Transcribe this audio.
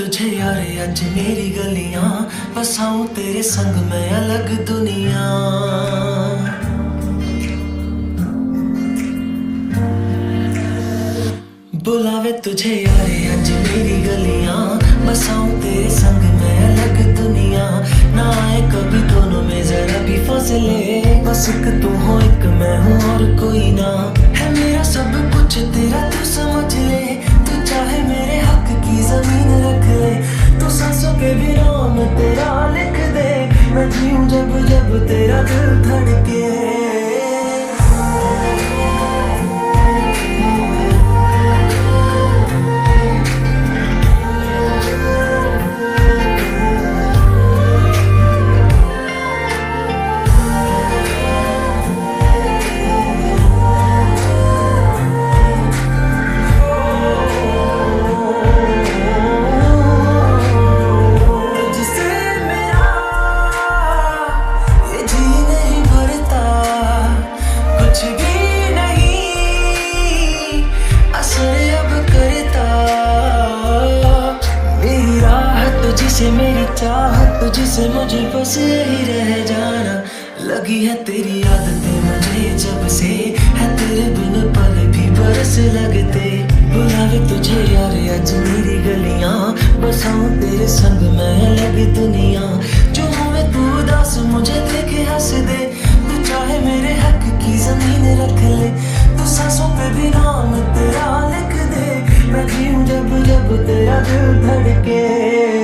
तुझे यार आज मेरी गलियां, बसाऊं तेरे संग मैं अलग दुनिया। बुलावे तुझे यार आज मेरी गलियां, बसाऊं तेरे संग मैं अलग दुनिया। ना आए कभी दोनों में जरा भी फासले, बस एक तू हो एक मैं हूँ और कोई ना। है मेरा सब कुछ तेरा तू समझ ले, तू चाहे मेरे हक की जमीन रख ले। तू सांसों के भी नाम तेरा लिख दे, मैं जीऊं जब जब तेरा दिल धड़के। तुझसे मेरी चाहत, तुझसे मुझे बस यही रह जाना। लगी है तेरी आदतें मुझे जब से, है तेरे बिन पल भी बरस लगते। बुलावे तुझे यार आज मेरी गलियां, बसाऊं तेरे संग मैं अलग दुनिया। जो हुए तू उदास मुझे देखे हंस दे, तू चाहे मेरे हक की जमीन रख ले। तू सांसों पे भी नाम तेरा लिख दे, मैं जीऊं जब जब तेरा दिल धड़के।